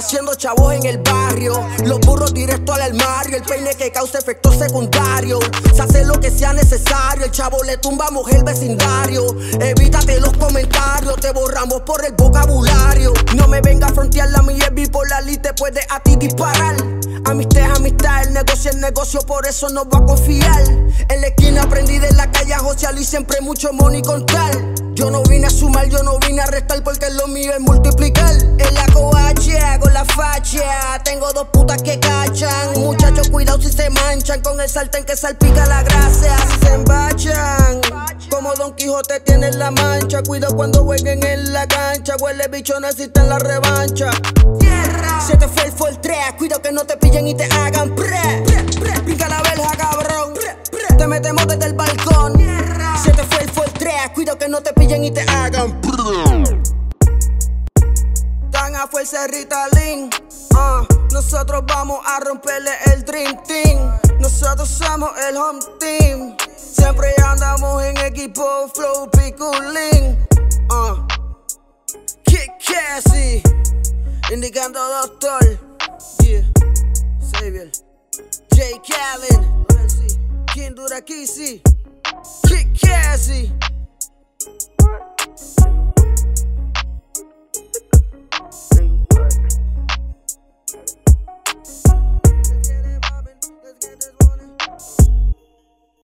haciendo chavos en el barrio. Los burros directo al armario. El peine que causa efectos secundarios. Se hace lo que sea necesario. El chavo le tumbamos el vecindario. Evítate los comentarios. Te borramos por el vocabulario. No me venga a frontear la mía es bipolar y te puede a ti disparar. Amistad es amistad, el negocio es negocio, por eso no voy a confiar. En la esquina aprendí de la calle a josear y siempre mucho money contar. Yo no vine a sumar, yo no vine a restar porque lo mío es multiplicar. En la coacha, con la facha, tengo dos putas que cachan. Muchachos, cuidado si se manchan con el sartén que salpica la grasa. Si se embachan, como Don Quijote tienen la mancha. Cuidado cuando jueguen en la cancha, huele bicho, necesitan la revancha. Se te fue el Fortrea, cuidado que no te pillen y te hagan pre. Brinca la verja, cabrón. Te metemos desde el balcón. Se te fue el Fortrea, cuidado que no te pillen y te hagan pre. Tan a fuerza Ritalin. Nosotros vamos a romperle el Dream Team. Nosotros somos el Home Team. Siempre andamos en equipo, flow, piculín. Kick Cassie. Indicando doctor, yeah, Xavier, J. Callen, King Durakisi, Kick Cassie.